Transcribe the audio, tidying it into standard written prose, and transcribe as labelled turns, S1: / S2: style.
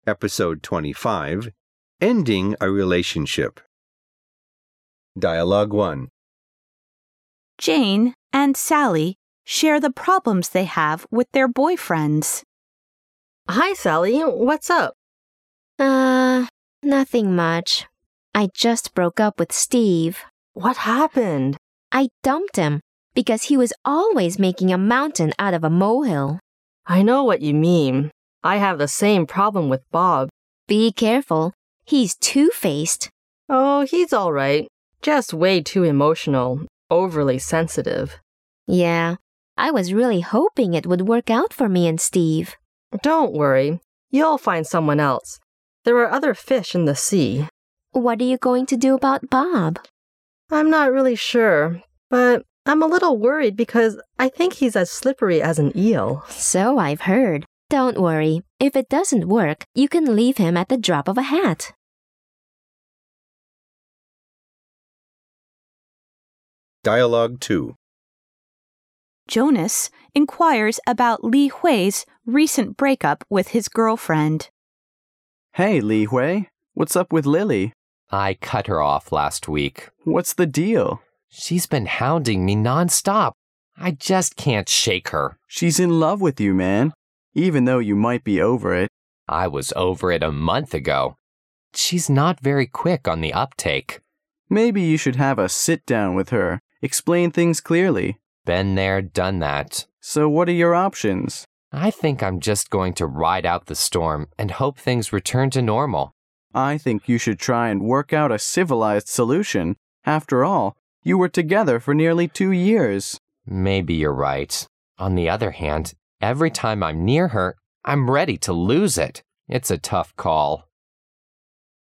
S1: Episode 25, Ending a Relationship. Dialogue 1.
S2: Jane and Sally share the problems they have with their boyfriends.
S3: Hi, Sally. What's up?
S4: Nothing much. I just broke up with Steve.
S3: What happened?
S4: I dumped him because he was always making a mountain out of a molehill.
S3: I know what you mean. I have the same problem with Bob.
S4: Be careful. He's two-faced.
S3: Oh, he's all right. Just way too emotional, overly sensitive.
S4: Yeah, I was really hoping it would work out for me and Steve.
S3: Don't worry. You'll find someone else. There are other fish in the sea.
S4: What are you going to do about Bob?
S3: I'm not really sure, but I'm a little worried because I think he's as slippery as an eel.
S4: So I've heard. Don't worry. If it doesn't work, you can leave him at the drop of a hat.
S1: Dialogue 2.
S2: Jonas inquires about Li Hui's recent breakup with his girlfriend.
S5: Hey, Li Hui. What's up with Lily?
S6: I cut her off last week.
S5: What's the deal?
S6: She's been hounding me nonstop. I just can't shake her.
S5: She's in love with you, man. Even though you might be over it.
S6: I was over it a month ago. She's not very quick on the uptake.
S5: Maybe you should have a sit-down with her. Explain things clearly.
S6: Been there, done that.
S5: So what are your options?
S6: I think I'm just going to ride out the storm and hope things return to normal.
S5: I think you should try and work out a civilized solution. After all, you were together for nearly 2 years.
S6: Maybe you're right. On the other hand, every time I'm near her, I'm ready to lose it. It's a tough call.